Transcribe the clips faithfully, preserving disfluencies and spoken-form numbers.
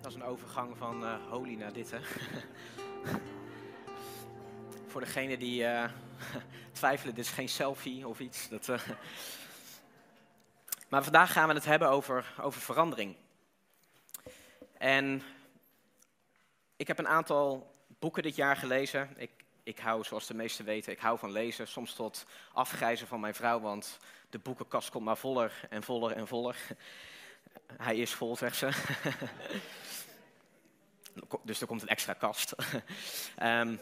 Dat is een overgang van uh, holy naar dit, hè. Voor degenen die uh, twijfelen, dit is geen selfie of iets. Dat, uh... Maar vandaag gaan we het hebben over, over verandering. En ik heb een aantal boeken dit jaar gelezen. Ik, ik hou, zoals de meesten weten, ik hou van lezen. Soms tot afgrijzen van mijn vrouw, want de boekenkast komt maar voller en voller en voller. Hij is vol, zegt ze. Dus er komt een extra kast. um,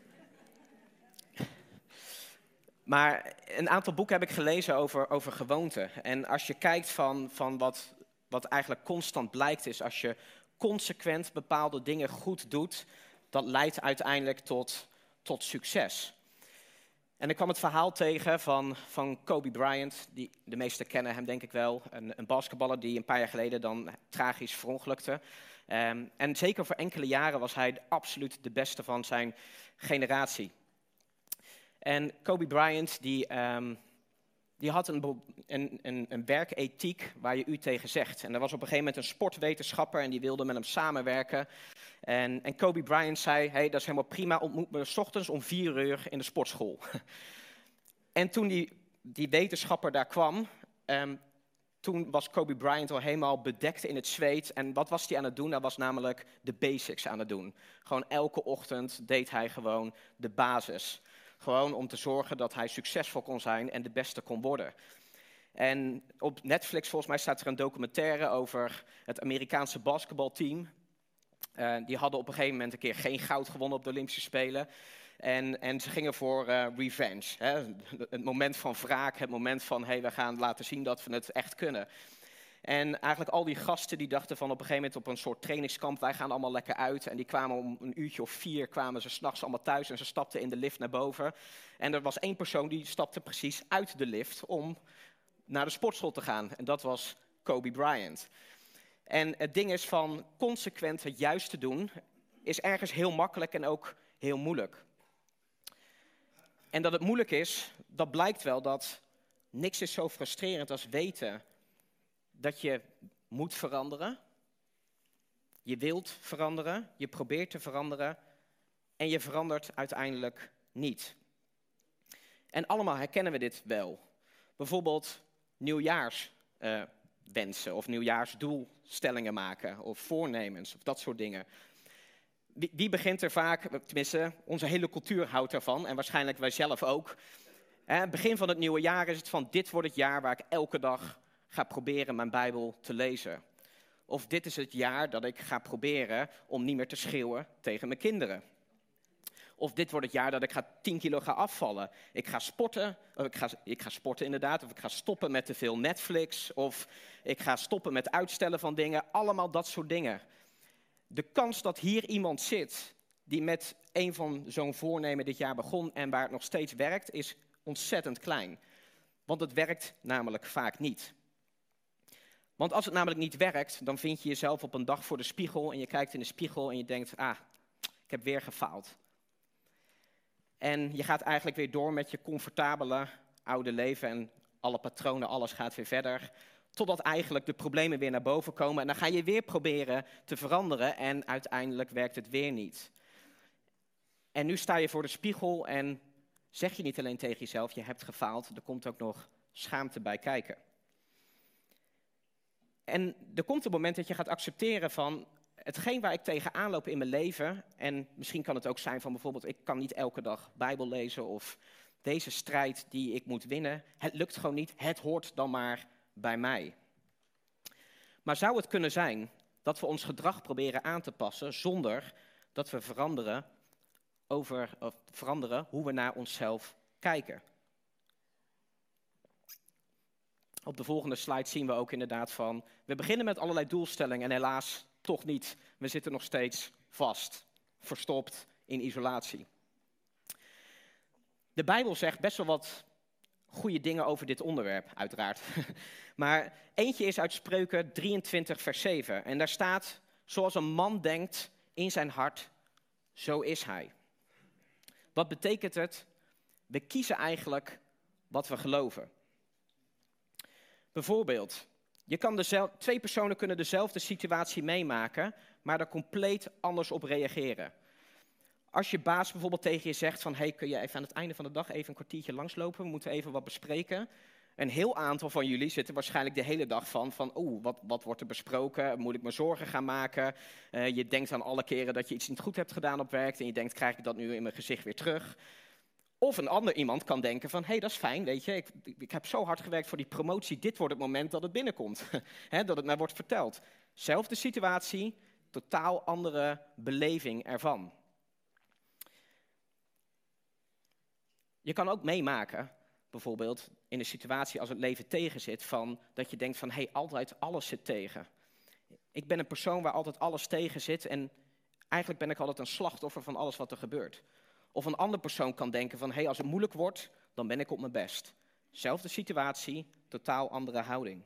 maar een aantal boeken heb ik gelezen over, over gewoonten. En als je kijkt van, van wat, wat eigenlijk constant blijkt is, als je consequent bepaalde dingen goed doet, dat leidt uiteindelijk tot, tot succes. En ik kwam het verhaal tegen van, van Kobe Bryant, die, de meesten kennen hem denk ik wel, een, een basketballer die een paar jaar geleden dan tragisch verongelukte. Um, en zeker voor enkele jaren was hij absoluut de beste van zijn generatie. En Kobe Bryant die, um, die had een, een, een, een werkethiek waar je u tegen zegt. En er was op een gegeven moment een sportwetenschapper en die wilde met hem samenwerken. En, en Kobe Bryant zei, hey, dat is helemaal prima, ontmoet me 's ochtends om vier uur in de sportschool. En toen die, die wetenschapper daar kwam, um, toen was Kobe Bryant al helemaal bedekt in het zweet. En wat was hij aan het doen? Hij was namelijk de basics aan het doen. Gewoon elke ochtend deed hij gewoon de basis. Gewoon om te zorgen dat hij succesvol kon zijn en de beste kon worden. En op Netflix volgens mij staat er een documentaire over het Amerikaanse basketbalteam. Uh, die hadden op een gegeven moment een keer geen goud gewonnen op de Olympische Spelen. En, en ze gingen voor uh, revenge. Hè? Het moment van wraak, het moment van hey, we gaan laten zien dat we het echt kunnen. En eigenlijk al die gasten die dachten van op een gegeven moment op een soort trainingskamp, wij gaan allemaal lekker uit. En die kwamen om een uurtje of vier, kwamen ze 's nachts allemaal thuis en ze stapten in de lift naar boven. En er was één persoon die stapte precies uit de lift om naar de sportschool te gaan. En dat was Kobe Bryant. En het ding is van consequent het juiste doen, is ergens heel makkelijk en ook heel moeilijk. En dat het moeilijk is, dat blijkt wel dat niks is zo frustrerend als weten dat je moet veranderen. Je wilt veranderen, je probeert te veranderen en je verandert uiteindelijk niet. En allemaal herkennen we dit wel. Bijvoorbeeld nieuwjaarswensen uh, of nieuwjaarsdoelstellingen maken of voornemens of dat soort dingen. Wie, wie begint er vaak, tenminste onze hele cultuur houdt ervan en waarschijnlijk wij zelf ook. Hè, begin van het nieuwe jaar is het van dit wordt het jaar waar ik elke dag ga proberen mijn Bijbel te lezen. Of dit is het jaar dat ik ga proberen om niet meer te schreeuwen tegen mijn kinderen. Of dit wordt het jaar dat ik ga tien kilo ga afvallen. Ik ga sporten, of ik ga, ik ga sporten inderdaad, of ik ga stoppen met te veel Netflix. Of ik ga stoppen met uitstellen van dingen, allemaal dat soort dingen. De kans dat hier iemand zit die met een van zo'n voornemen dit jaar begon en waar het nog steeds werkt, is ontzettend klein. Want het werkt namelijk vaak niet. Want als het namelijk niet werkt, dan vind je jezelf op een dag voor de spiegel en je kijkt in de spiegel en je denkt, ah, ik heb weer gefaald. En je gaat eigenlijk weer door met je comfortabele oude leven en alle patronen, alles gaat weer verder. Totdat eigenlijk de problemen weer naar boven komen en dan ga je weer proberen te veranderen en uiteindelijk werkt het weer niet. En nu sta je voor de spiegel en zeg je niet alleen tegen jezelf, je hebt gefaald, er komt ook nog schaamte bij kijken. En er komt een moment dat je gaat accepteren van hetgeen waar ik tegenaan loop in mijn leven. En misschien kan het ook zijn van bijvoorbeeld ik kan niet elke dag Bijbel lezen of deze strijd die ik moet winnen. Het lukt gewoon niet, het hoort dan maar bij mij. Maar zou het kunnen zijn dat we ons gedrag proberen aan te passen zonder dat we veranderen, over, of veranderen hoe we naar onszelf kijken? Op de volgende slide zien we ook inderdaad van, we beginnen met allerlei doelstellingen en helaas toch niet. We zitten nog steeds vast, verstopt in isolatie. De Bijbel zegt best wel wat goede dingen over dit onderwerp, uiteraard. Maar eentje is uit Spreuken drieëntwintig vers zeven. En daar staat, zoals een man denkt in zijn hart, zo is hij. Wat betekent het? We kiezen eigenlijk wat we geloven. Bijvoorbeeld, Je kan dezelfde, twee personen kunnen dezelfde situatie meemaken, maar er compleet anders op reageren. Als je baas bijvoorbeeld tegen je zegt van, hey, kun je even aan het einde van de dag even een kwartiertje langslopen, we moeten even wat bespreken. Een heel aantal van jullie zitten waarschijnlijk de hele dag van, van oeh, wat, wat wordt er besproken? Moet ik me zorgen gaan maken? Uh, je denkt aan alle keren dat je iets niet goed hebt gedaan op werk en je denkt, krijg ik dat nu in mijn gezicht weer terug? Of een ander iemand kan denken van, hé, hey, dat is fijn, weet je, ik, ik heb zo hard gewerkt voor die promotie, dit wordt het moment dat het binnenkomt, He, dat het mij wordt verteld. Zelfde situatie, totaal andere beleving ervan. Je kan ook meemaken, bijvoorbeeld in een situatie als het leven tegenzit, van dat je denkt van, hé, hey, altijd alles zit tegen. Ik ben een persoon waar altijd alles tegen zit en eigenlijk ben ik altijd een slachtoffer van alles wat er gebeurt. Of een andere persoon kan denken van, hé, hey, als het moeilijk wordt, dan ben ik op mijn best. Zelfde situatie, totaal andere houding.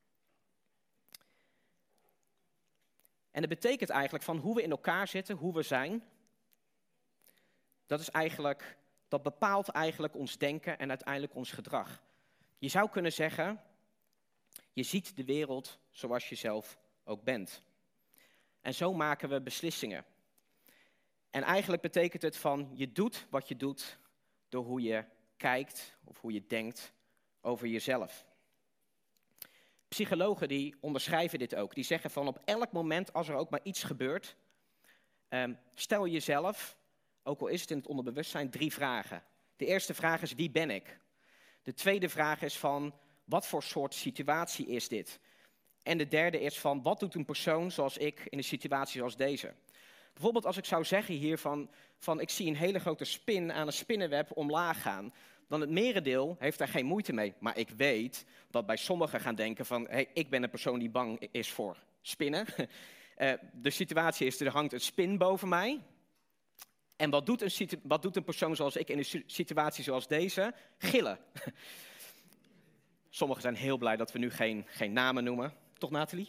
En dat betekent eigenlijk van hoe we in elkaar zitten, hoe we zijn, dat is eigenlijk, dat bepaalt eigenlijk ons denken en uiteindelijk ons gedrag. Je zou kunnen zeggen, je ziet de wereld zoals je zelf ook bent. En zo maken we beslissingen. En eigenlijk betekent het van, je doet wat je doet door hoe je kijkt of hoe je denkt over jezelf. Psychologen die onderschrijven dit ook. Die zeggen van op elk moment als er ook maar iets gebeurt, um, stel jezelf, ook al is het in het onderbewustzijn, drie vragen. De eerste vraag is, wie ben ik? De tweede vraag is van, wat voor soort situatie is dit? En de derde is van, wat doet een persoon zoals ik in een situatie zoals deze? Bijvoorbeeld als ik zou zeggen hier van, van ik zie een hele grote spin aan een spinnenweb omlaag gaan, dan het merendeel heeft daar geen moeite mee. Maar ik weet dat bij sommigen gaan denken van, hey, ik ben een persoon die bang is voor spinnen. Uh, de situatie is, er hangt een spin boven mij. En wat doet, een situ- wat doet een persoon zoals ik in een situatie zoals deze? Gillen. Sommigen zijn heel blij dat we nu geen, geen namen noemen. Toch, Nathalie?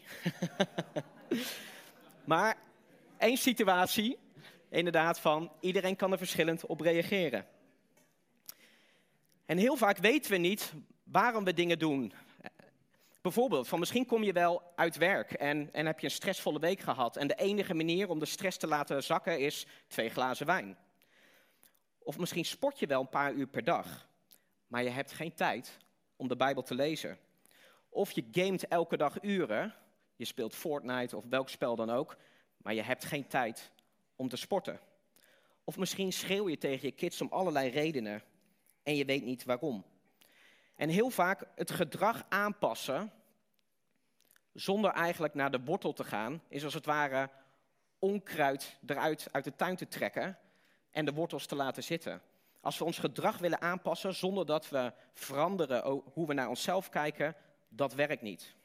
Maar één situatie, inderdaad, van iedereen kan er verschillend op reageren. En heel vaak weten we niet waarom we dingen doen. Bijvoorbeeld, van misschien kom je wel uit werk en, en heb je een stressvolle week gehad. En de enige manier om de stress te laten zakken is twee glazen wijn. Of misschien sport je wel een paar uur per dag, maar je hebt geen tijd om de Bijbel te lezen. Of je gamet elke dag uren, je speelt Fortnite of welk spel dan ook, maar je hebt geen tijd om te sporten. Of misschien schreeuw je tegen je kids om allerlei redenen en je weet niet waarom. En heel vaak het gedrag aanpassen, zonder eigenlijk naar de wortel te gaan, is als het ware onkruid eruit uit de tuin te trekken en de wortels te laten zitten. Als we ons gedrag willen aanpassen zonder dat we veranderen hoe we naar onszelf kijken, dat werkt niet.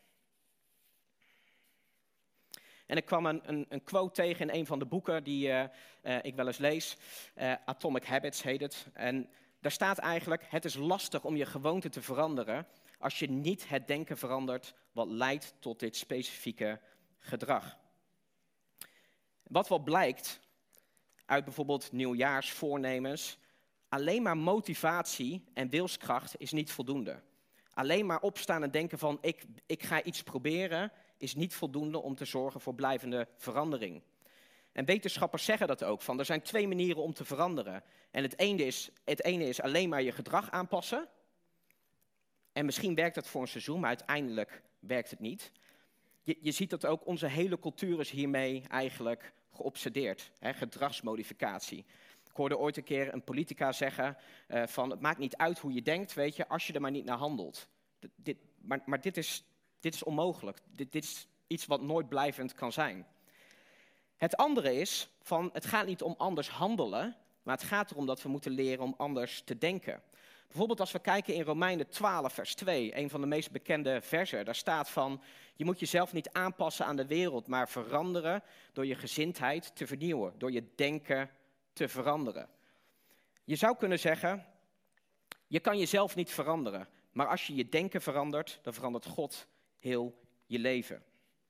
En ik kwam een, een, een quote tegen in een van de boeken die uh, uh, ik wel eens lees. Uh, Atomic Habits heet het. En daar staat eigenlijk, het is lastig om je gewoonte te veranderen als je niet het denken verandert wat leidt tot dit specifieke gedrag. Wat wel blijkt uit bijvoorbeeld nieuwjaarsvoornemens, alleen maar motivatie en wilskracht is niet voldoende. Alleen maar opstaan en denken van ik, ik ga iets proberen is niet voldoende om te zorgen voor blijvende verandering. En wetenschappers zeggen dat ook, van er zijn twee manieren om te veranderen. En het ene is, het ene is alleen maar je gedrag aanpassen. En misschien werkt dat voor een seizoen, maar uiteindelijk werkt het niet. Je, je ziet dat ook onze hele cultuur is hiermee eigenlijk geobsedeerd. Hè, gedragsmodificatie. Ik hoorde ooit een keer een politica zeggen uh, van het maakt niet uit hoe je denkt, weet je, als je er maar niet naar handelt. D- dit, maar maar dit, is, dit is onmogelijk. Dit, dit is iets wat nooit blijvend kan zijn. Het andere is, van, het gaat niet om anders handelen, maar het gaat erom dat we moeten leren om anders te denken. Bijvoorbeeld als we kijken in Romeinen twaalf vers twee, een van de meest bekende versen, daar staat van, je moet jezelf niet aanpassen aan de wereld, maar veranderen door je gezindheid te vernieuwen, door je denken te veranderen. Je zou kunnen zeggen, je kan jezelf niet veranderen, maar als je je denken verandert, dan verandert God heel je leven.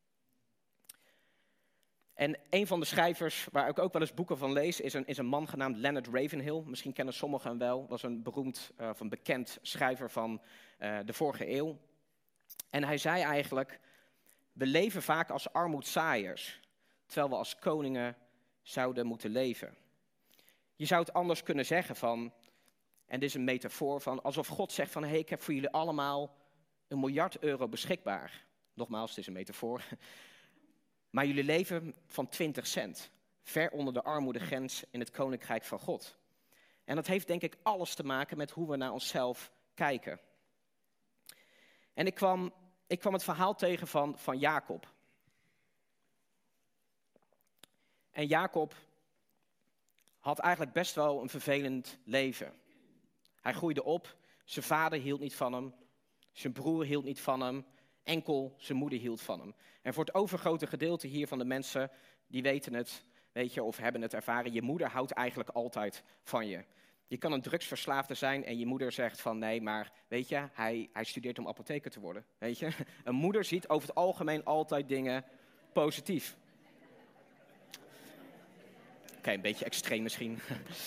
En een van de schrijvers, waar ik ook wel eens boeken van lees, is een, is een man genaamd Leonard Ravenhill. Misschien kennen sommigen hem wel. Was een beroemd uh, of een bekend schrijver van uh, de vorige eeuw. En hij zei eigenlijk We leven vaak als armoedzaaiers, terwijl we als koningen zouden moeten leven. Je zou het anders kunnen zeggen van, en dit is een metafoor van, alsof God zegt van, hé, hey, ik heb voor jullie allemaal een miljard euro beschikbaar. Nogmaals, het is een metafoor. Maar jullie leven van twintig cent, ver onder de armoedegrens in het koninkrijk van God. En dat heeft denk ik alles te maken met hoe we naar onszelf kijken. En ik kwam, ik kwam het verhaal tegen van, van Jacob. En Jacob had eigenlijk best wel een vervelend leven. Hij groeide op, zijn vader hield niet van hem, zijn broer hield niet van hem, enkel zijn moeder hield van hem. En voor het overgrote gedeelte hier van de mensen, die weten het, weet je, of hebben het ervaren, je moeder houdt eigenlijk altijd van je. Je kan een drugsverslaafde zijn en je moeder zegt van nee, maar weet je, hij, hij studeert om apotheker te worden. Weet je? Een moeder ziet over het algemeen altijd dingen positief. Oké, okay, een beetje extreem misschien.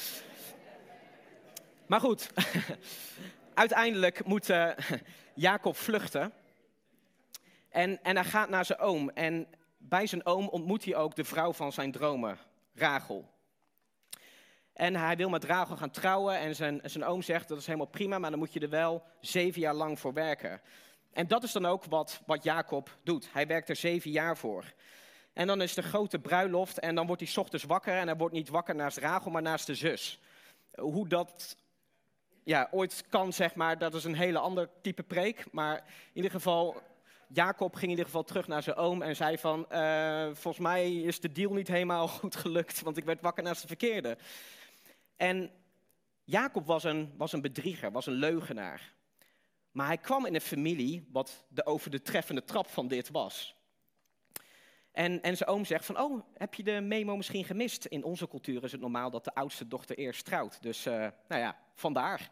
Maar goed, uiteindelijk moet uh, Jacob vluchten. En, en hij gaat naar zijn oom. En bij zijn oom ontmoet hij ook de vrouw van zijn dromen, Rachel. En hij wil met Rachel gaan trouwen en zijn, zijn oom zegt dat is helemaal prima, maar dan moet je er wel zeven jaar lang voor werken. En dat is dan ook wat, wat Jacob doet. Hij werkt er zeven jaar voor. En dan is de grote bruiloft en dan wordt hij 's ochtends wakker en hij wordt niet wakker naast Rachel, maar naast de zus. Hoe dat ja, ooit kan, zeg maar, dat is een hele ander type preek. Maar in ieder geval, Jacob ging in ieder geval terug naar zijn oom en zei van, uh, volgens mij is de deal niet helemaal goed gelukt, want ik werd wakker naast de verkeerde. En Jacob was een, was een bedrieger, was een leugenaar. Maar hij kwam in een familie wat de over de treffende trap van dit was. En, en zijn oom zegt van, oh, heb je de memo misschien gemist? In onze cultuur is het normaal dat de oudste dochter eerst trouwt. Dus, uh, nou ja, vandaar.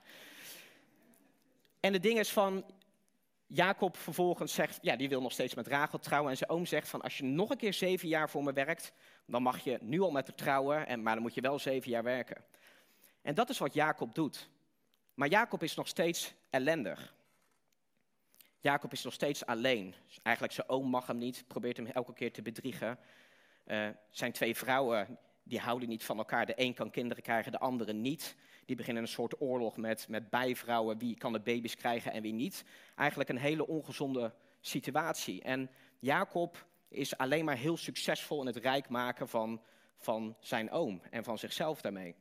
En het ding is van, Jacob vervolgens zegt, ja, die wil nog steeds met Rachel trouwen. En zijn oom zegt van, als je nog een keer zeven jaar voor me werkt, dan mag je nu al met haar trouwen, en, maar dan moet je wel zeven jaar werken. En dat is wat Jacob doet. Maar Jacob is nog steeds ellendig. Jacob is nog steeds alleen. Eigenlijk zijn oom mag hem niet, probeert hem elke keer te bedriegen. Uh, zijn twee vrouwen, die houden niet van elkaar. De een kan kinderen krijgen, de andere niet. Die beginnen een soort oorlog met, met bijvrouwen. Wie kan de baby's krijgen en wie niet. Eigenlijk een hele ongezonde situatie. En Jacob is alleen maar heel succesvol in het rijk maken van, van zijn oom en van zichzelf daarmee.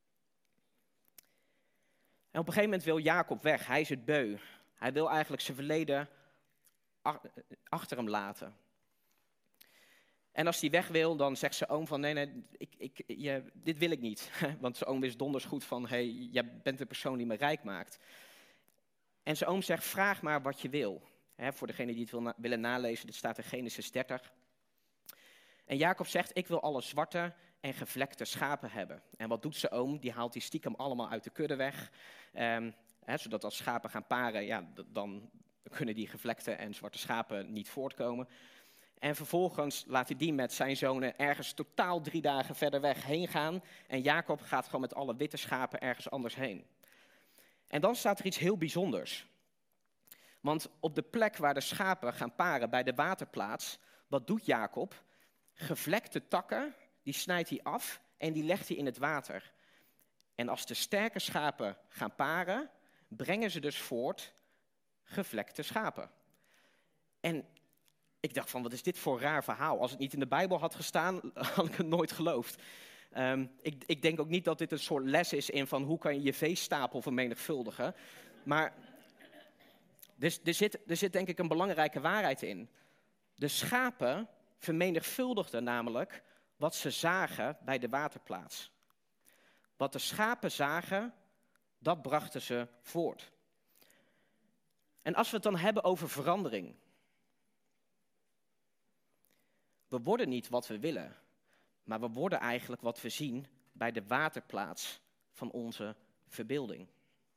En op een gegeven moment wil Jacob weg. Hij is het beu. Hij wil eigenlijk zijn verleden achter hem laten. En als hij weg wil, dan zegt zijn oom van, nee, nee, ik, ik, je, dit wil ik niet. Want zijn oom wist donders goed van, hé, hey, jij bent de persoon die me rijk maakt. En zijn oom zegt, vraag maar wat je wil. He, voor degenen die het wil na, willen nalezen, dit staat in Genesis dertig. En Jacob zegt, ik wil alle zwarte en gevlekte schapen hebben. En wat doet zijn oom? Die haalt die stiekem allemaal uit de kudde weg. Um, he, zodat als schapen gaan paren, ja, dan kunnen die gevlekte en zwarte schapen niet voortkomen. En vervolgens laat hij die met zijn zonen ergens totaal drie dagen verder weg heen gaan. En Jacob gaat gewoon met alle witte schapen ergens anders heen. En dan staat er iets heel bijzonders. Want op de plek waar de schapen gaan paren, bij de waterplaats, wat doet Jacob? Gevlekte takken, die snijdt hij af en die legt hij in het water. En als de sterke schapen gaan paren, brengen ze dus voort gevlekte schapen. En ik dacht van, wat is dit voor een raar verhaal? Als het niet in de Bijbel had gestaan, had ik het nooit geloofd. Um, ik, ik denk ook niet dat dit een soort les is in van hoe kan je je veestapel vermenigvuldigen. Maar er, er, zit, er zit denk ik een belangrijke waarheid in. De schapen vermenigvuldigden namelijk wat ze zagen bij de waterplaats. Wat de schapen zagen, dat brachten ze voort. En als we het dan hebben over verandering. We worden niet wat we willen, maar we worden eigenlijk wat we zien bij de waterplaats van onze verbeelding.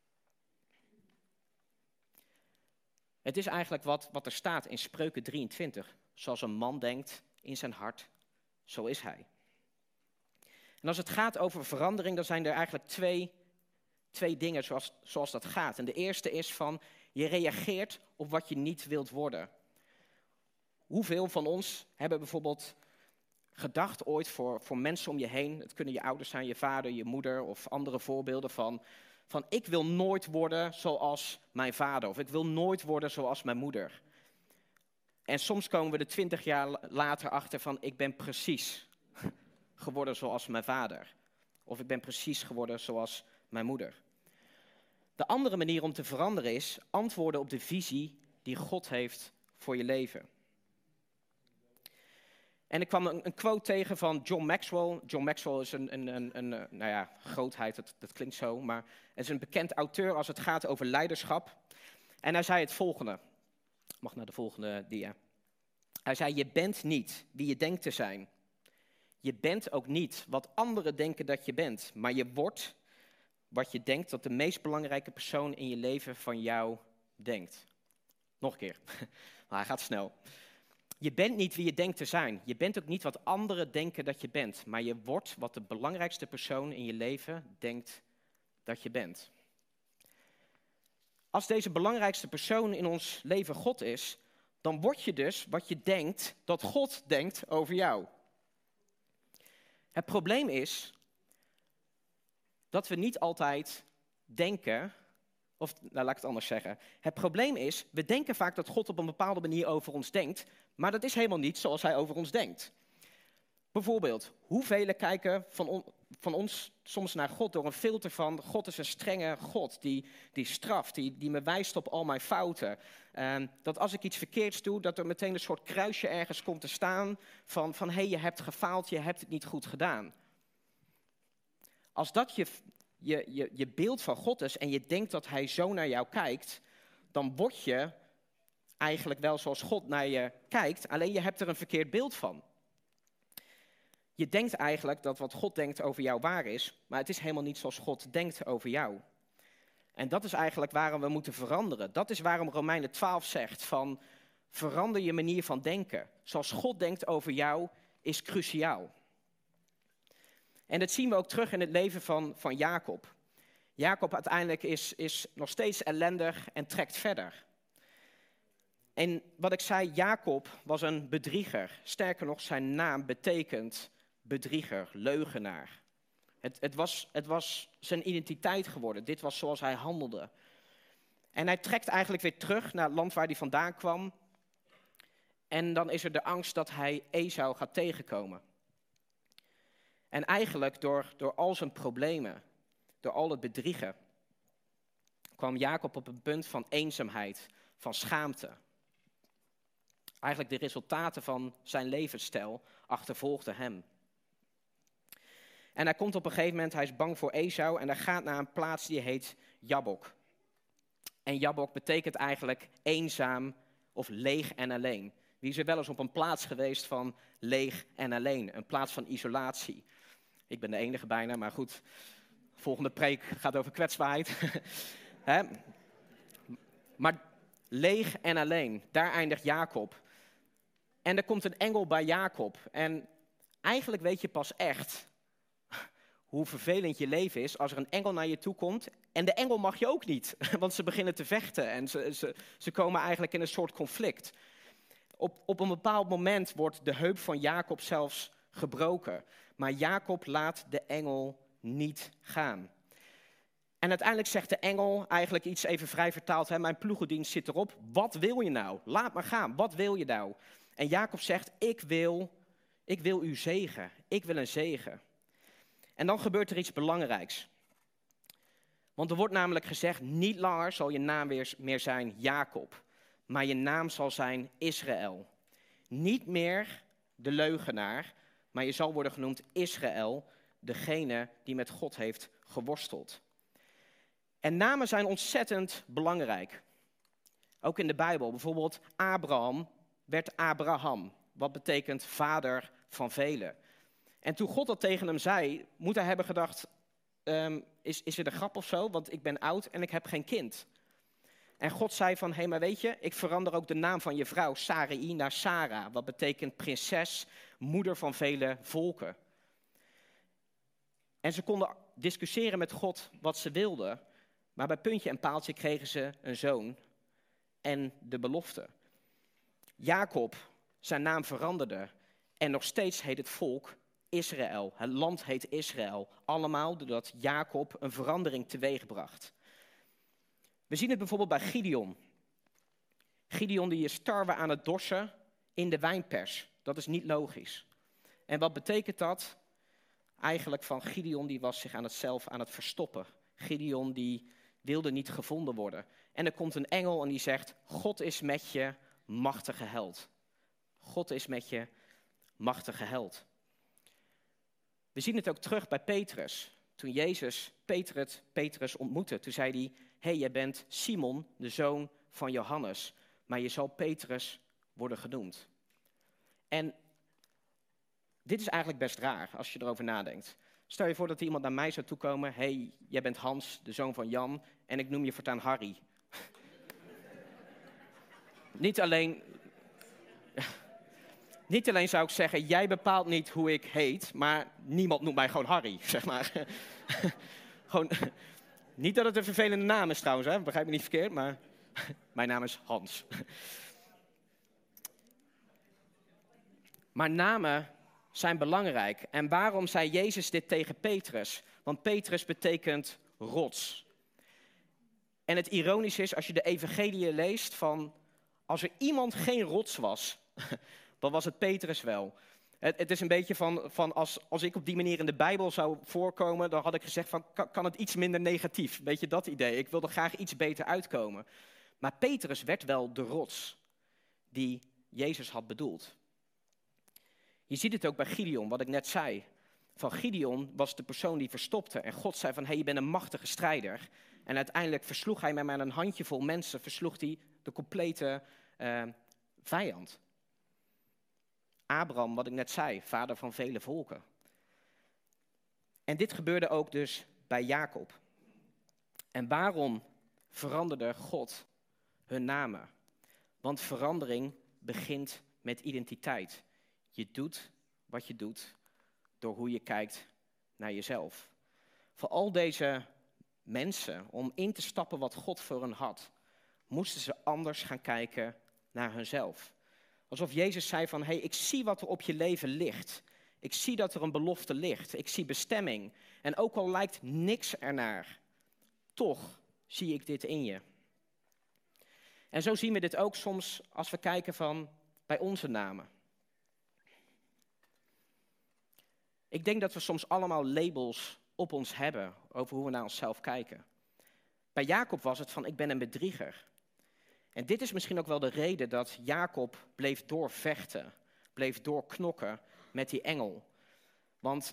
Het is eigenlijk wat, wat er staat in Spreuken drieëntwintig. Zoals een man denkt in zijn hart, zo is hij. En als het gaat over verandering, dan zijn er eigenlijk twee, twee dingen zoals, zoals dat gaat. En de eerste is van, je reageert op wat je niet wilt worden. hoeveel van ons hebben bijvoorbeeld gedacht ooit voor, voor mensen om je heen, het kunnen je ouders zijn, je vader, je moeder of andere voorbeelden van, van ik wil nooit worden zoals mijn vader of ik wil nooit worden zoals mijn moeder. En soms komen we er twintig jaar later achter van ik ben precies geworden zoals mijn vader. Of ik ben precies geworden zoals mijn moeder. De andere manier om te veranderen is antwoorden op de visie die God heeft voor je leven. En ik kwam een, een quote tegen van John Maxwell. John Maxwell is een, een, een, een nou ja, grootheid, dat, dat klinkt zo, maar het is een bekend auteur als het gaat over leiderschap. En hij zei het volgende. Ik mag naar de volgende dia. Hij zei, je bent niet wie je denkt te zijn. Je bent ook niet wat anderen denken dat je bent, maar je wordt wat je denkt dat de meest belangrijke persoon in je leven van jou denkt. Nog een keer, maar hij gaat snel. Je bent niet wie je denkt te zijn. Je bent ook niet wat anderen denken dat je bent, maar je wordt wat de belangrijkste persoon in je leven denkt dat je bent. Als deze belangrijkste persoon in ons leven God is, dan word je dus wat je denkt dat God denkt over jou. Het probleem is dat we niet altijd denken, of nou, laat ik het anders zeggen. Het probleem is, we denken vaak dat God op een bepaalde manier over ons denkt, maar dat is helemaal niet zoals hij over ons denkt. Bijvoorbeeld, hoeveel kijken van, on, van ons soms naar God door een filter van God is een strenge God die, die straft, die, die me wijst op al mijn fouten. Um, dat als ik iets verkeerds doe, dat er meteen een soort kruisje ergens komt te staan van, van hé, hey, je hebt gefaald, je hebt het niet goed gedaan. Als dat je, je, je, je beeld van God is en je denkt dat hij zo naar jou kijkt, dan word je eigenlijk wel zoals God naar je kijkt, alleen je hebt er een verkeerd beeld van. Je denkt eigenlijk dat wat God denkt over jou waar is, maar het is helemaal niet zoals God denkt over jou. En dat is eigenlijk waarom we moeten veranderen. Dat is waarom Romeinen twaalf zegt van verander je manier van denken. Zoals God denkt over jou is cruciaal. En dat zien we ook terug in het leven van, van Jacob. Jacob uiteindelijk is, is nog steeds ellendig en trekt verder. En wat ik zei, Jacob was een bedrieger. Sterker nog, zijn naam betekent bedrieger, leugenaar. Het, het, was, het was zijn identiteit geworden. Dit was zoals hij handelde. En hij trekt eigenlijk weer terug naar het land waar hij vandaan kwam. En dan is er de angst dat hij Esau gaat tegenkomen. En eigenlijk door, door al zijn problemen, door al het bedriegen, kwam Jacob op een punt van eenzaamheid, van schaamte. Eigenlijk de resultaten van zijn levensstijl achtervolgden hem. En hij komt op een gegeven moment, hij is bang voor Esau en hij gaat naar een plaats die heet Jabbok. En Jabbok betekent eigenlijk eenzaam of leeg en alleen. Wie is er wel eens op een plaats geweest van leeg en alleen, een plaats van isolatie? Ik ben de enige bijna, maar goed, volgende preek gaat over kwetsbaarheid. He? Maar leeg en alleen, daar eindigt Jacob. En er komt een engel bij Jacob. En eigenlijk weet je pas echt hoe vervelend je leven is als er een engel naar je toe komt. En de engel mag je ook niet, want ze beginnen te vechten en ze, ze, ze komen eigenlijk in een soort conflict. Op, op een bepaald moment wordt de heup van Jacob zelfs gebroken. Maar Jacob laat de engel niet gaan. En uiteindelijk zegt de engel, eigenlijk iets even vrij vertaald, hè, mijn ploegendienst zit erop. Wat wil je nou? Laat maar gaan, wat wil je nou? En Jacob zegt, ik wil, ik wil uw zegen. Ik wil een zegen. En dan gebeurt er iets belangrijks. Want er wordt namelijk gezegd, niet langer zal je naam weer, meer zijn Jacob, maar je naam zal zijn Israël. Niet meer de leugenaar, maar je zal worden genoemd Israël, degene die met God heeft geworsteld. En namen zijn ontzettend belangrijk. Ook in de Bijbel, bijvoorbeeld Abraham werd Abraham, wat betekent vader van velen. En toen God dat tegen hem zei, moet hij hebben gedacht, um, is, is het een grap of zo? Want ik ben oud en ik heb geen kind. En God zei van, hé, hey, maar weet je, ik verander ook de naam van je vrouw, Sarai, naar Sarah. Wat betekent prinses, moeder van vele volken. En ze konden discussiëren met God wat ze wilden. Maar bij puntje en paaltje kregen ze een zoon en de belofte. Jacob zijn naam veranderde. En nog steeds heet het volk Israël. Het land heet Israël. Allemaal doordat Jacob een verandering teweegbracht. We zien het bijvoorbeeld bij Gideon. Gideon die is tarwe aan het dorsen in de wijnpers. Dat is niet logisch. En wat betekent dat? Eigenlijk van Gideon die was zich aan het zelf aan het verstoppen. Gideon die wilde niet gevonden worden. En er komt een engel en die zegt, God is met je, machtige held. God is met je, machtige held. We zien het ook terug bij Petrus. Toen Jezus Petrus, Petrus ontmoette, toen zei hij, hé, jij bent Simon, de zoon van Johannes, maar je zal Petrus worden genoemd. En dit is eigenlijk best raar als je erover nadenkt. Stel je voor dat iemand naar mij zou toekomen, hé, jij bent Hans, de zoon van Jan, en ik noem je voortaan Harry. Niet alleen... Niet alleen zou ik zeggen, jij bepaalt niet hoe ik heet, maar niemand noemt mij gewoon Harry, zeg maar. Gewoon, niet dat het een vervelende naam is trouwens, hè? Begrijp me niet verkeerd, maar mijn naam is Hans. Maar namen zijn belangrijk. En waarom zei Jezus dit tegen Petrus? Want Petrus betekent rots. En het ironische is, als je de evangelie leest, van als er iemand geen rots was, dan was het Petrus wel. Het, het is een beetje van, van als, als ik op die manier in de Bijbel zou voorkomen, dan had ik gezegd van, kan, kan het iets minder negatief? Weet je dat idee? Ik wil er graag iets beter uitkomen. Maar Petrus werd wel de rots die Jezus had bedoeld. Je ziet het ook bij Gideon, wat ik net zei. Van Gideon was de persoon die verstopte. En God zei van, hé, hey, je bent een machtige strijder. En uiteindelijk versloeg hij met maar een handjevol mensen, versloeg hij de complete uh, vijand. Abraham, wat ik net zei, vader van vele volken. En dit gebeurde ook dus bij Jacob. En waarom veranderde God hun namen? Want verandering begint met identiteit. Je doet wat je doet door hoe je kijkt naar jezelf. Voor al deze mensen, om in te stappen wat God voor hen had, moesten ze anders gaan kijken naar hunzelf. Alsof Jezus zei van, hé, hey, ik zie wat er op je leven ligt. Ik zie dat er een belofte ligt. Ik zie bestemming. En ook al lijkt niks ernaar, toch zie ik dit in je. En zo zien we dit ook soms als we kijken van bij onze namen. Ik denk dat we soms allemaal labels op ons hebben over hoe we naar onszelf kijken. Bij Jacob was het van, ik ben een bedrieger. En dit is misschien ook wel de reden dat Jacob bleef doorvechten, bleef doorknokken met die engel. Want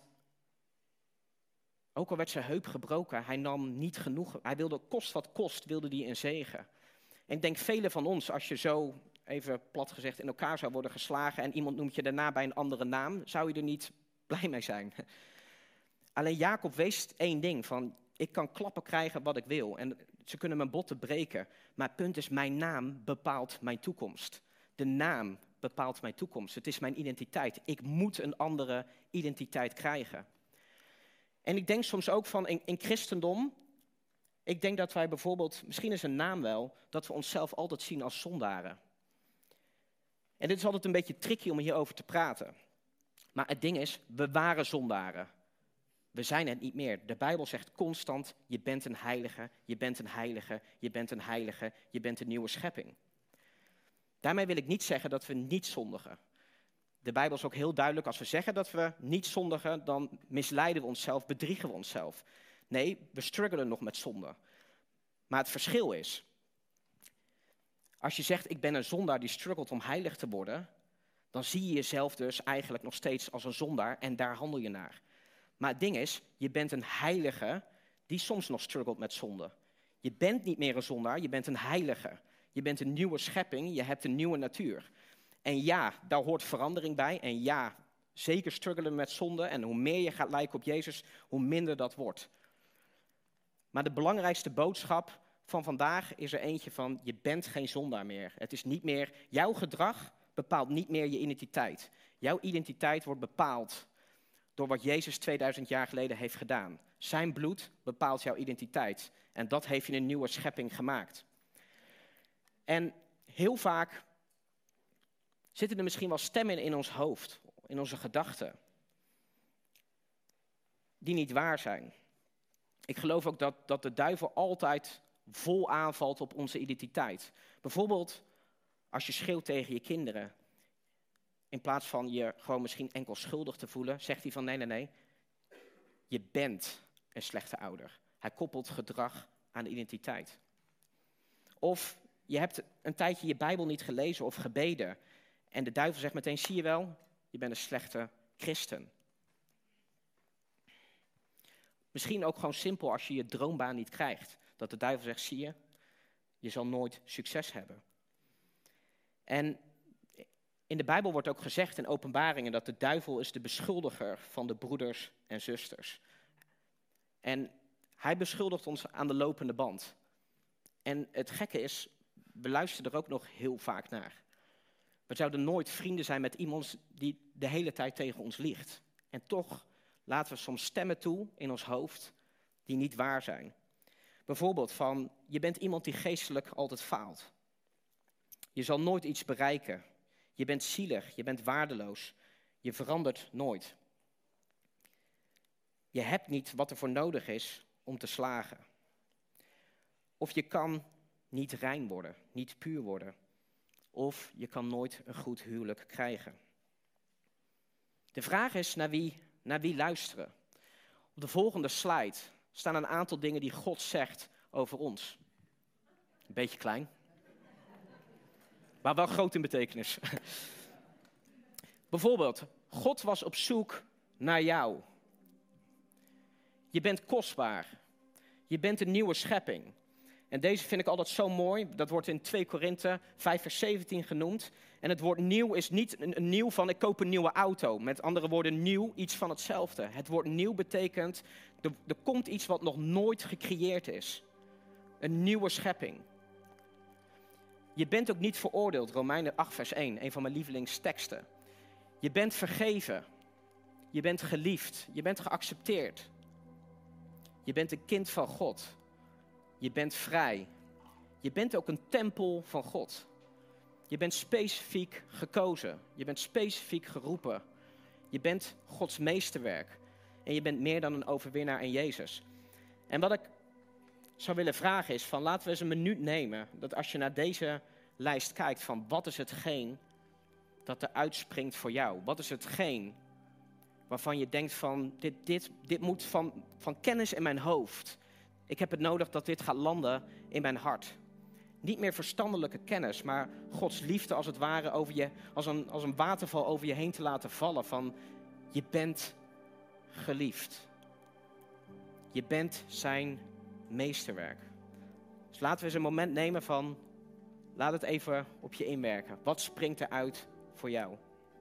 ook al werd zijn heup gebroken, hij nam niet genoeg. Hij wilde kost wat kost, wilde hij een zegen. En ik denk velen van ons, als je zo, even plat gezegd, in elkaar zou worden geslagen en iemand noemt je daarna bij een andere naam, zou je er niet blij mee zijn. Alleen Jacob wist één ding, van ik kan klappen krijgen wat ik wil en ze kunnen mijn botten breken. Maar het punt is, mijn naam bepaalt mijn toekomst. De naam bepaalt mijn toekomst. Het is mijn identiteit. Ik moet een andere identiteit krijgen. En ik denk soms ook van in, in christendom, ik denk dat wij bijvoorbeeld, misschien is een naam wel, dat we onszelf altijd zien als zondaren. En dit is altijd een beetje tricky om hierover te praten. Maar het ding is, we waren zondaren. We zijn het niet meer. De Bijbel zegt constant, je bent een heilige, je bent een heilige, je bent een heilige, je bent een nieuwe schepping. Daarmee wil ik niet zeggen dat we niet zondigen. De Bijbel is ook heel duidelijk, als we zeggen dat we niet zondigen, dan misleiden we onszelf, bedriegen we onszelf. Nee, we struggelen nog met zonde. Maar het verschil is, als je zegt, ik ben een zondaar die struggelt om heilig te worden, dan zie je jezelf dus eigenlijk nog steeds als een zondaar en daar handel je naar. Maar het ding is, je bent een heilige die soms nog struggelt met zonde. Je bent niet meer een zondaar, je bent een heilige. Je bent een nieuwe schepping, je hebt een nieuwe natuur. En ja, daar hoort verandering bij. En ja, zeker struggelen met zonde. En hoe meer je gaat lijken op Jezus, hoe minder dat wordt. Maar de belangrijkste boodschap van vandaag is er eentje van, je bent geen zondaar meer. Het is niet meer, jouw gedrag bepaalt niet meer je identiteit. Jouw identiteit wordt bepaald door wat Jezus tweeduizend jaar geleden heeft gedaan. Zijn bloed bepaalt jouw identiteit. En dat heeft je een nieuwe schepping gemaakt. En heel vaak Zitten er misschien wel stemmen in ons hoofd, in onze gedachten, die niet waar zijn? Ik geloof ook dat, dat de duivel altijd vol aanvalt op onze identiteit. Bijvoorbeeld als je schreeuwt tegen je kinderen. In plaats van je gewoon misschien enkel schuldig te voelen, zegt hij van nee, nee, nee. Je bent een slechte ouder. Hij koppelt gedrag aan de identiteit. Of je hebt een tijdje je Bijbel niet gelezen of gebeden. En de duivel zegt meteen, zie je wel, je bent een slechte christen. Misschien ook gewoon simpel als je je droombaan niet krijgt. Dat de duivel zegt, zie je, je zal nooit succes hebben. En in de Bijbel wordt ook gezegd in Openbaringen dat de duivel is de beschuldiger van de broeders en zusters. En hij beschuldigt ons aan de lopende band. En het gekke is, we luisteren er ook nog heel vaak naar. We zouden nooit vrienden zijn met iemand die de hele tijd tegen ons liegt. En toch laten we soms stemmen toe in ons hoofd die niet waar zijn. Bijvoorbeeld van, je bent iemand die geestelijk altijd faalt. Je zal nooit iets bereiken. Je bent zielig, je bent waardeloos. Je verandert nooit. Je hebt niet wat er voor nodig is om te slagen. Of je kan niet rein worden, niet puur worden. Of je kan nooit een goed huwelijk krijgen. De vraag is naar wie, naar wie luisteren. Op de volgende slide staan een aantal dingen die God zegt over ons. Een beetje klein. Maar wel groot in betekenis. Bijvoorbeeld, God was op zoek naar jou. Je bent kostbaar. Je bent een nieuwe schepping. En deze vind ik altijd zo mooi. Dat wordt in twee Korinthe vijf vers zeventien genoemd. En het woord nieuw is niet een, een nieuw van ik koop een nieuwe auto. Met andere woorden, nieuw, iets van hetzelfde. Het woord nieuw betekent, er, er komt iets wat nog nooit gecreëerd is. Een nieuwe schepping. Je bent ook niet veroordeeld, Romeinen acht vers één, een van mijn lievelingsteksten. Je bent vergeven. Je bent geliefd. Je bent geaccepteerd. Je bent een kind van God. Je bent vrij. Je bent ook een tempel van God. Je bent specifiek gekozen. Je bent specifiek geroepen. Je bent Gods meesterwerk. En je bent meer dan een overwinnaar in Jezus. En wat ik zou willen vragen is, van laten we eens een minuut nemen, dat als je naar deze lijst kijkt, van wat is hetgeen dat er uitspringt voor jou? Wat is hetgeen waarvan je denkt van, dit, dit, dit moet van, van kennis in mijn hoofd. Ik heb het nodig dat dit gaat landen in mijn hart. Niet meer verstandelijke kennis, maar Gods liefde als het ware over je, als een, als een waterval over je heen te laten vallen. Van, je bent geliefd. Je bent zijn meesterwerk. Dus laten we eens een moment nemen van, laat het even op je inwerken. Wat springt er uit voor jou?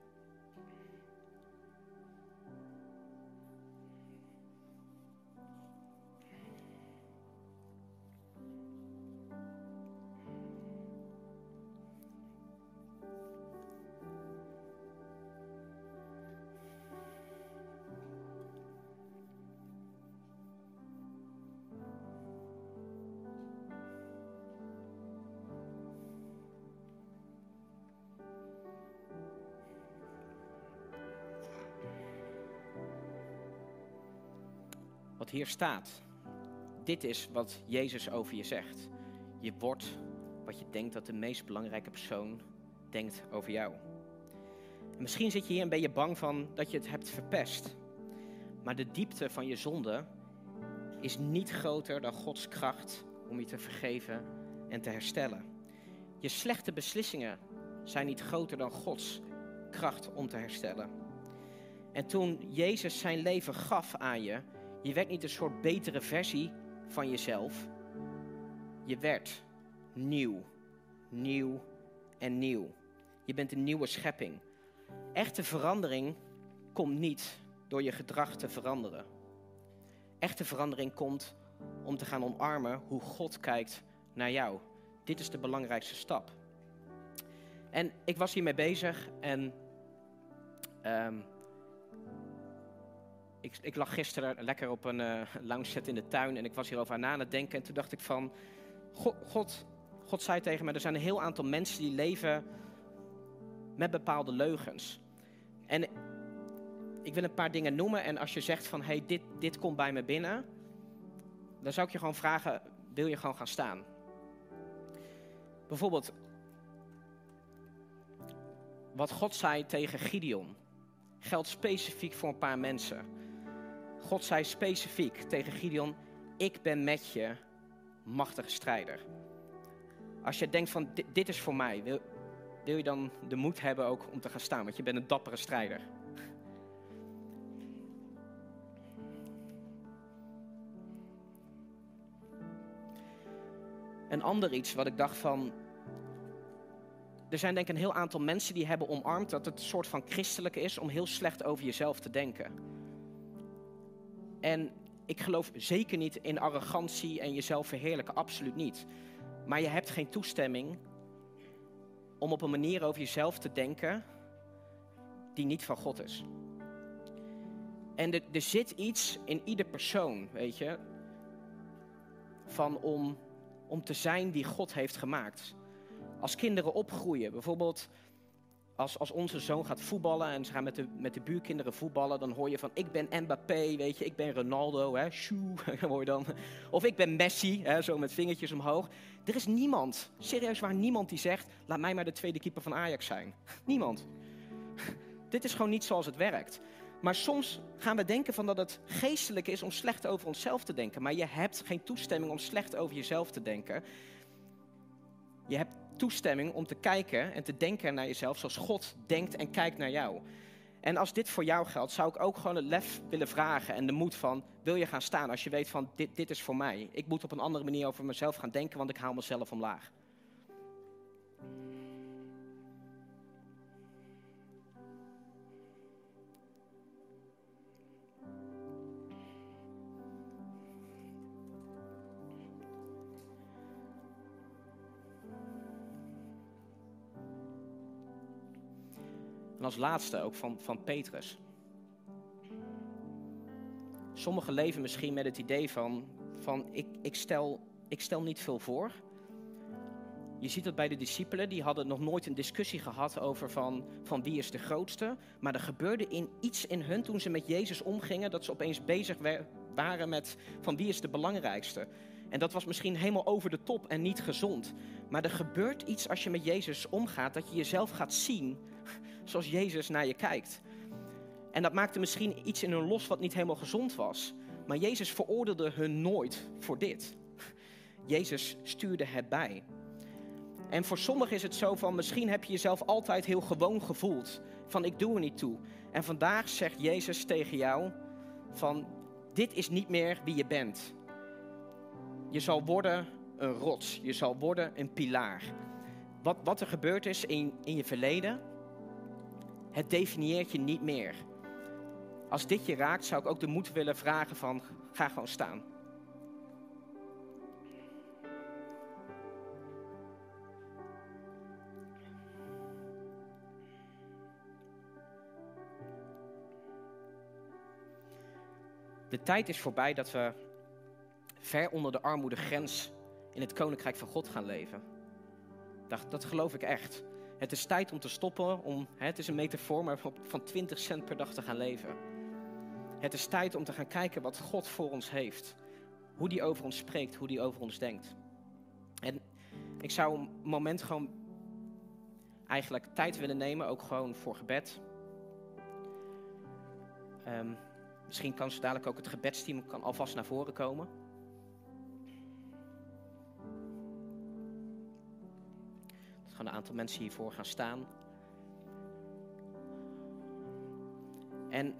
Wat hier staat, dit is wat Jezus over je zegt. Je wordt wat je denkt dat de meest belangrijke persoon denkt over jou. En misschien zit je hier en ben je bang van dat je het hebt verpest. Maar de diepte van je zonde is niet groter dan Gods kracht om je te vergeven en te herstellen. Je slechte beslissingen zijn niet groter dan Gods kracht om te herstellen. En toen Jezus zijn leven gaf aan je, je werd niet een soort betere versie van jezelf. Je werd nieuw, nieuw en nieuw. Je bent een nieuwe schepping. Echte verandering komt niet door je gedrag te veranderen. Echte verandering komt om te gaan omarmen hoe God kijkt naar jou. Dit is de belangrijkste stap. En ik was hiermee bezig en um, ik, ik lag gisteren lekker op een uh, lounge set in de tuin en ik was hierover na aan het denken. En toen dacht ik van, God, God, God zei tegen mij, er zijn een heel aantal mensen die leven met bepaalde leugens. En ik wil een paar dingen noemen en als je zegt van, hey, dit, dit komt bij me binnen, dan zou ik je gewoon vragen, wil je gewoon gaan staan? Bijvoorbeeld, wat God zei tegen Gideon, geldt specifiek voor een paar mensen. God zei specifiek tegen Gideon, ik ben met je, machtige strijder. Als je denkt van, dit, dit is voor mij, wil, wil je dan de moed hebben ook om te gaan staan, want je bent een dappere strijder. Een ander iets wat ik dacht van, er zijn denk ik een heel aantal mensen die hebben omarmd dat het een soort van christelijk is om heel slecht over jezelf te denken. En ik geloof zeker niet in arrogantie en jezelf verheerlijken, absoluut niet. Maar je hebt geen toestemming om op een manier over jezelf te denken die niet van God is. En er, er zit iets in ieder persoon, weet je, van om, om te zijn wie God heeft gemaakt. Als kinderen opgroeien, bijvoorbeeld als, als onze zoon gaat voetballen en ze gaan met de, met de buurkinderen voetballen, dan hoor je van ik ben Mbappé, weet je, ik ben Ronaldo, hè, shoo, hoor je dan. Of ik ben Messi, hè, zo met vingertjes omhoog. Er is niemand, serieus waar niemand die zegt, laat mij maar de tweede keeper van Ajax zijn. Niemand. Dit is gewoon niet zoals het werkt. Maar soms gaan we denken van dat het geestelijk is om slecht over onszelf te denken. Maar je hebt geen toestemming om slecht over jezelf te denken. Je hebt toestemming om te kijken en te denken naar jezelf zoals God denkt en kijkt naar jou. En als dit voor jou geldt, zou ik ook gewoon het lef willen vragen en de moed van, wil je gaan staan als je weet van, dit, dit is voor mij. Ik moet op een andere manier over mezelf gaan denken, want ik haal mezelf omlaag. En als laatste ook van, van Petrus. Sommigen leven misschien met het idee van, van ik, ik, stel, ik stel niet veel voor. Je ziet dat bij de discipelen, die hadden nog nooit een discussie gehad over van, van wie is de grootste. Maar er gebeurde in iets in hun toen ze met Jezus omgingen, dat ze opeens bezig waren met van wie is de belangrijkste. En dat was misschien helemaal over de top en niet gezond. Maar er gebeurt iets als je met Jezus omgaat, dat je jezelf gaat zien zoals Jezus naar je kijkt. En dat maakte misschien iets in hun los wat niet helemaal gezond was. Maar Jezus veroordeelde hun nooit voor dit. Jezus stuurde het bij. En voor sommigen is het zo van, misschien heb je jezelf altijd heel gewoon gevoeld. Van, ik doe er niet toe. En vandaag zegt Jezus tegen jou van, dit is niet meer wie je bent. Je zal worden een rots. Je zal worden een pilaar. Wat, wat er gebeurd is in, in je verleden, het definieert je niet meer. Als dit je raakt, zou ik ook de moed willen vragen van, ga gewoon staan. De tijd is voorbij dat we ver onder de armoedegrens in het koninkrijk van God gaan leven. Dat, dat geloof ik echt. Het is tijd om te stoppen, om, het is een metafoor, maar van twintig cent per dag te gaan leven. Het is tijd om te gaan kijken wat God voor ons heeft. Hoe die over ons spreekt, hoe die over ons denkt. En ik zou een moment gewoon eigenlijk tijd willen nemen, ook gewoon voor gebed. Um, misschien kan zo dadelijk ook het gebedsteam kan alvast naar voren komen. Er gaan een aantal mensen hiervoor gaan staan. En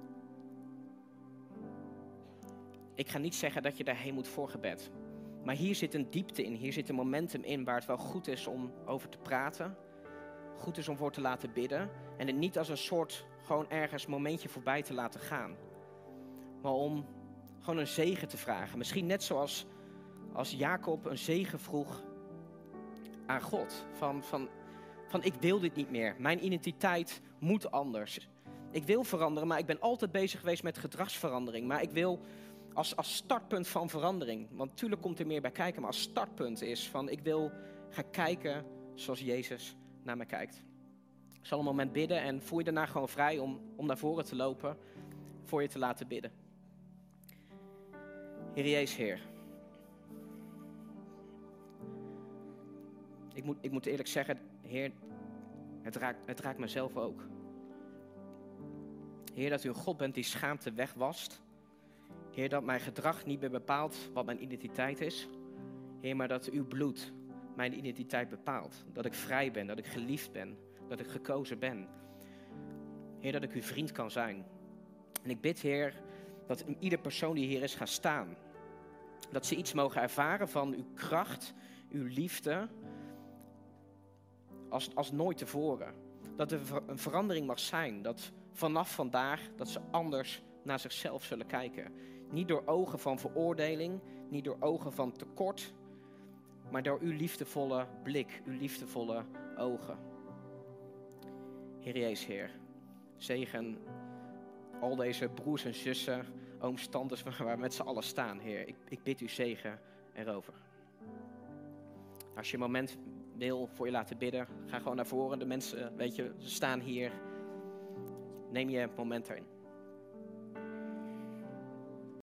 ik ga niet zeggen dat je daarheen moet voor gebed. Maar hier zit een diepte in, hier zit een momentum in waar het wel goed is om over te praten. Goed is om voor te laten bidden. En het niet als een soort gewoon ergens momentje voorbij te laten gaan. Maar om gewoon een zegen te vragen. Misschien net zoals als Jacob een zegen vroeg aan God. Van, van, van ik wil dit niet meer. Mijn identiteit moet anders. Ik wil veranderen, maar ik ben altijd bezig geweest met gedragsverandering. Maar ik wil als, als startpunt van verandering. Want natuurlijk komt er meer bij kijken. Maar als startpunt is van ik wil gaan kijken zoals Jezus naar me kijkt. Ik zal een moment bidden en voel je daarna gewoon vrij om, om naar voren te lopen voor je te laten bidden. Heer Jezus, Heer. Ik moet, ik moet eerlijk zeggen, Heer, het raakt, het raakt mezelf ook. Heer, dat u een God bent die schaamte wegwast. Heer, dat mijn gedrag niet meer bepaalt wat mijn identiteit is. Heer, maar dat uw bloed mijn identiteit bepaalt. Dat ik vrij ben, dat ik geliefd ben, dat ik gekozen ben. Heer, dat ik uw vriend kan zijn. En ik bid, Heer, dat ieder persoon die hier is gaat staan, dat ze iets mogen ervaren van uw kracht, uw liefde, als, als nooit tevoren. Dat er een verandering mag zijn, dat vanaf vandaag dat ze anders naar zichzelf zullen kijken. Niet door ogen van veroordeling, niet door ogen van tekort, maar door uw liefdevolle blik, uw liefdevolle ogen. Heer Jezus, Heer, zegen al deze broers en zussen, ooms, tantes, waar we met z'n allen staan, Heer. Ik, ik bid u zegen erover. Als je een moment wil voor je laten bidden, ga gewoon naar voren. De mensen, weet je, ze staan hier. Neem je een moment erin.